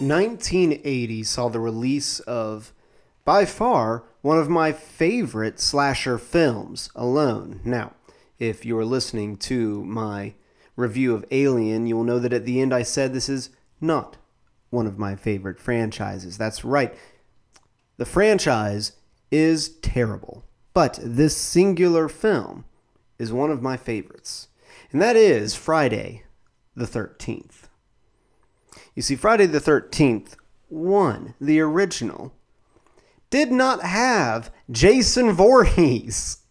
1980 saw the release of, by far, one of my favorite slasher films, Alone. Now, if you're listening to my review of Alien, you'll know that at the end I said this is not one of my favorite franchises. That's right. The franchise is terrible, but this singular film is one of my favorites, and that is Friday the 13th. You see, Friday the 13th, the original, did not have Jason Voorhees.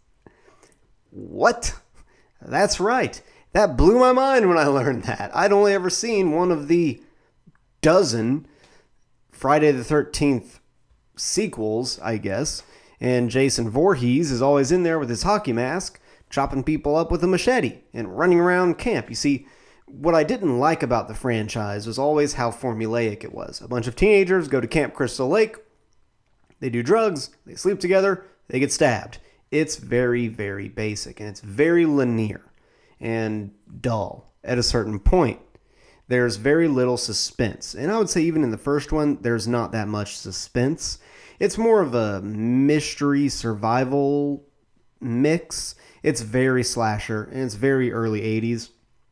What? That's right. That blew my mind when I learned that. I'd only ever seen one of the dozen Friday the 13th sequels, I guess, and Jason Voorhees is always in there with his hockey mask, chopping people up with a machete and running around camp. You see, what I didn't like about the franchise was always how formulaic it was. A bunch of teenagers go to Camp Crystal Lake, they do drugs, they sleep together, they get stabbed. It's very, very basic, and it's very linear and dull at a certain point. There's very little suspense. And I would say even in the first one, there's not that much suspense. It's more of a mystery survival mix. It's very slasher, and it's very early 80s.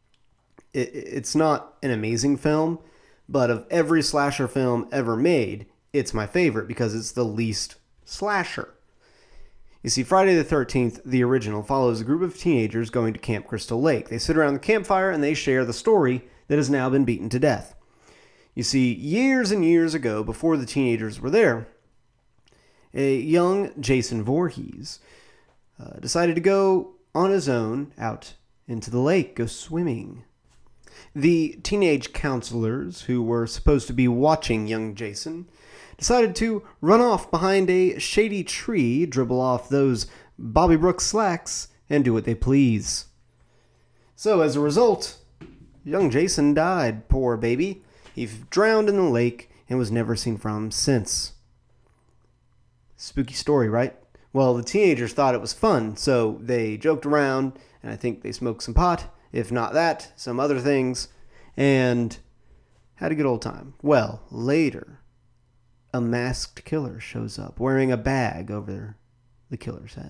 It's not an amazing film, but of every slasher film ever made, it's my favorite because it's the least slasher. You see, Friday the 13th, the original, follows a group of teenagers going to Camp Crystal Lake. They sit around the campfire and they share the story that has now been beaten to death. You see, years and years ago, before the teenagers were there, a young Jason Voorhees decided to go on his own out into the lake, go swimming. The teenage counselors, who were supposed to be watching young Jason, decided to run off behind a shady tree, dribble off those Bobby Brooks slacks, and do what they please. So, as a result, young Jason died, poor baby. He drowned in the lake and was never seen from since. Spooky story, right? Well, the teenagers thought it was fun, so they joked around, and I think they smoked some pot, if not that, some other things, and had a good old time. Well, later, a masked killer shows up, wearing a bag over the killer's head.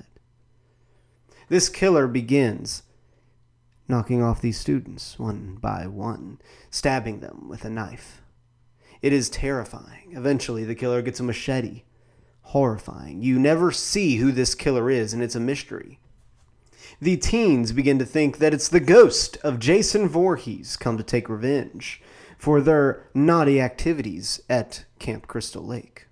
This killer begins knocking off these students one by one, stabbing them with a knife. It is terrifying. Eventually, the killer gets a machete. Horrifying. You never see who this killer is, and it's a mystery. The teens begin to think that it's the ghost of Jason Voorhees come to take revenge for their naughty activities at Camp Crystal Lake.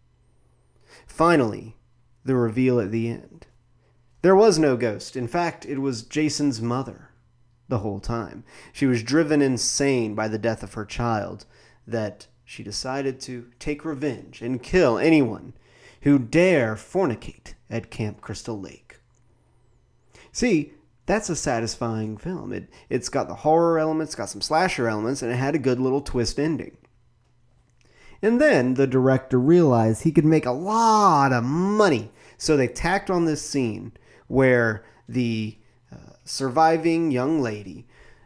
Finally, the reveal at the end. There was no ghost. In fact, it was Jason's mother the whole time. She was driven insane by the death of her child that she decided to take revenge and kill anyone who dare fornicate at Camp Crystal Lake. See, that's a satisfying film. It's got the horror elements, got some slasher elements, and it had a good little twist ending. And then the director realized he could make a lot of money. So they tacked on this scene where the surviving young lady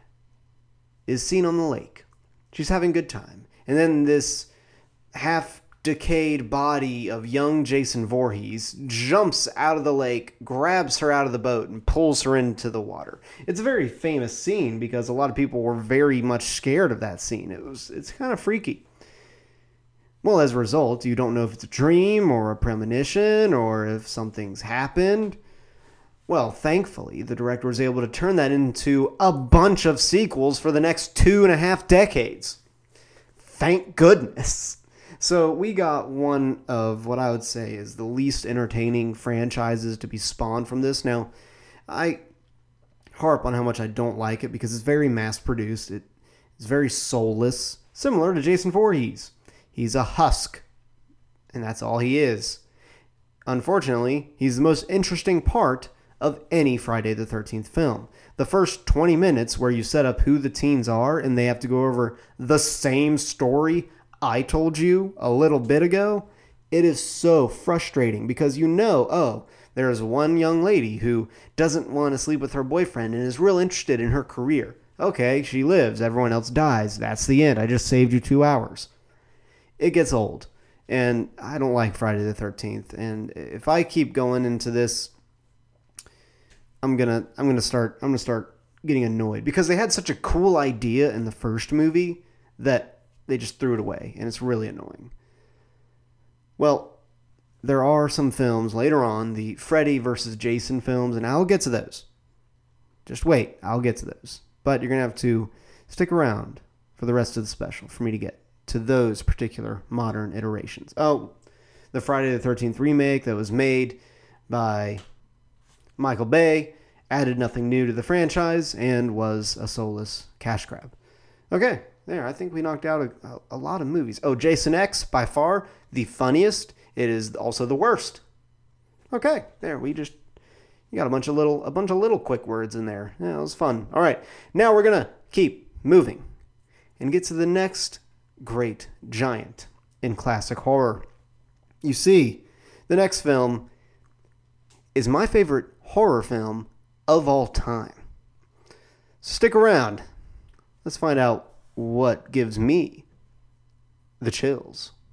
is seen on the lake. She's having a good time. And then this half-decayed body of young Jason Voorhees jumps out of the lake, grabs her out of the boat, and pulls her into the water. It's a very famous scene because a lot of people were very much scared of that scene. It's kind of freaky. Well, as a result, you don't know if it's a dream or a premonition or if something's happened. Well, thankfully, the director was able to turn that into a bunch of sequels for the next 2.5 decades. Thank goodness. So we got one of what I would say is the least entertaining franchises to be spawned from this. Now, I harp on how much I don't like it because it's very mass-produced. It's very soulless, similar to Jason Voorhees. He's a husk, and that's all he is. Unfortunately, he's the most interesting part of any Friday the 13th film. The first 20 minutes where you set up who the teens are and they have to go over the same story I told you a little bit ago, it is so frustrating because there's one young lady who doesn't want to sleep with her boyfriend and is real interested in her career. Okay, she lives, everyone else dies. That's the end. I just saved you 2 hours. it gets old. And I don't like Friday the 13th. And if I keep going into this, I'm gonna start getting annoyed because they had such a cool idea in the first movie that they just threw it away, and it's really annoying. Well, there are some films later on, the Freddy versus Jason films, and I'll get to those. Just wait, I'll get to those. But you're gonna have to stick around for the rest of the special for me to get to those particular modern iterations. Oh, the Friday the 13th remake that was made by Michael Bay added nothing new to the franchise and was a soulless cash grab. Okay, there, I think we knocked out a lot of movies. Oh, Jason X, by far the funniest. It is also the worst. Okay, there, you got a bunch of little quick words in there. Yeah, it was fun. All right, now we're gonna keep moving and get to the next great giant in classic horror. You see, the next film is my favorite horror film of all time. Stick around. Let's find out what gives me the chills.